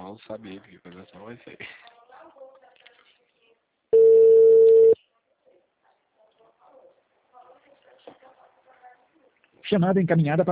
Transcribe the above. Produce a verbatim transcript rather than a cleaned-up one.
Mal sabia que coisa só vai ser. Chamada encaminhada para